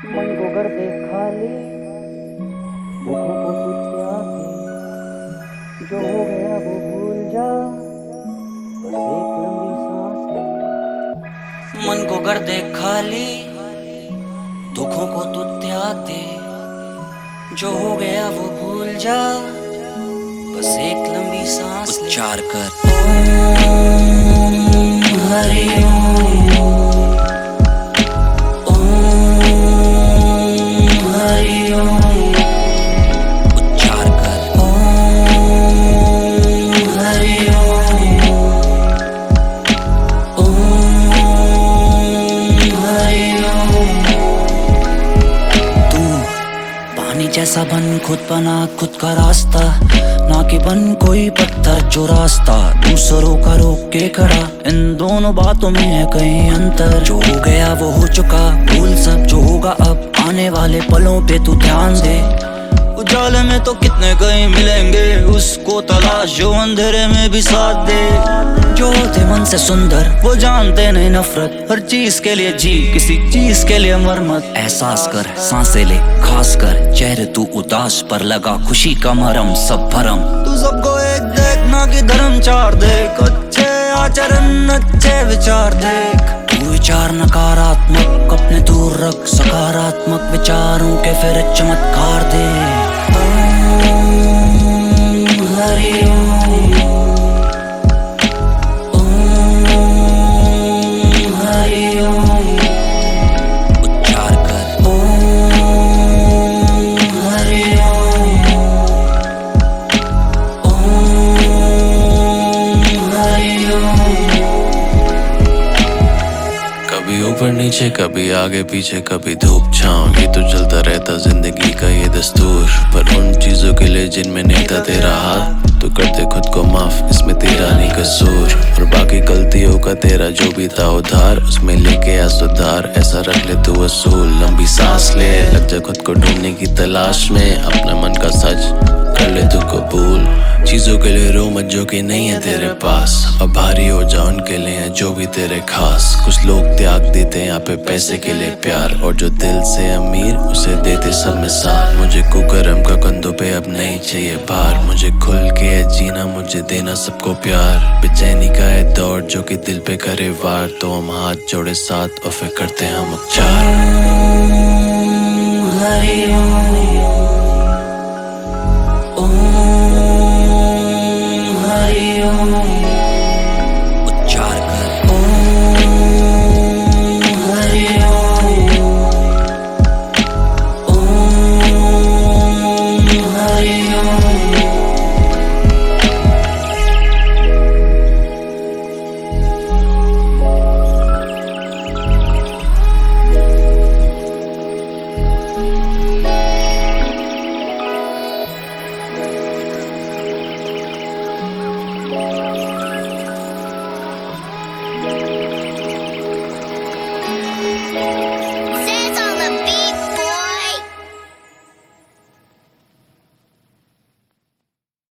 मन को कर दे खाली, दुखों को तू त्याग दे, जो हो गया वो भूल जा, बस एक लंबी सांस ले। मन को कर दे खाली, दुखों को तू त्याग दे, जो हो गया वो भूल जा, बस एक लंबी सांस ले। उच्चार कर ओम हरि ओम, ओम हरि ओम। उच्चार कर ओम हरि ओम, ओम हरि ओम। तू पानी जैसा बन, खुद बना खुद का रास्ता, ना कि बन कोई पत्थर जो रास्ता दूसरों का रोक के खड़ा। इन दोनों बातों में है कहीं अंतर, जो हो गया वो हो चुका, भूल सब जो होगा अब। आने वाले पलों पे तू ध्यान दे, उजाले में तो कितने कहीं मिलेंगे, उसको तलाश जो अंधेरे में भी साथ दे। जो होते मन से सुंदर वो जानते नहीं नफरत, हर चीज के लिए जी, किसी चीज के लिए मर मत। एहसास कर सांसें ले खास कर, चेहरे तू उदास पर लगा खुशी का मरहम सब भरम। तू सबको एक देखना कि धर्म चार देख, अच्छे आचरण अच्छे विचार देख। तू विचार नकारात्मक अपने दूर रख, सकारात्मक विचारों के फिर चमत्कार दे। ओम हरि ओम, ओम हरि ओम। उच्चार कर ओम हरि ओम, ओम हरि ओम। कभी ऊपर नीचे कभी आगे पीछे कभी धूप छांव, ये तो चलता रहता जिंदगी का ये दस्तूर। पर उन चीजों के लिए जिनमें नहीं था तेरा हाथ, तो करते खुद को माफ, इसमें तेरा नहीं कसूर। और बाकी गलतियों का तेरा जो भी था उधार, उसमें लेके आ सुधार, ऐसा रख ले तू असूल। लंबी सांस ले, लग जा खुद को ढूंढने की तलाश में, अपने मन का सच कर ले तू कबूल। चीजों के लिए रो मत जो कि नहीं है तेरे पास, अब भारी हो जा उनके लिए है जो भी तेरे खास। कुछ लोग त्याग देते हैं यहाँ पे पैसे के लिए प्यार, और जो दिल से अमीर उसे देते सब मिसाल। मुझे कुकरम का कंधों पे अब नहीं चाहिए भार, मुझे खुल के है जीना, मुझे देना सबको प्यार। बेचैनी का है दौर जो कि दिल पे करे वार, तो हम हाथ जोड़े साथ और फिर करते हम उपचार। ओम हरि ओम।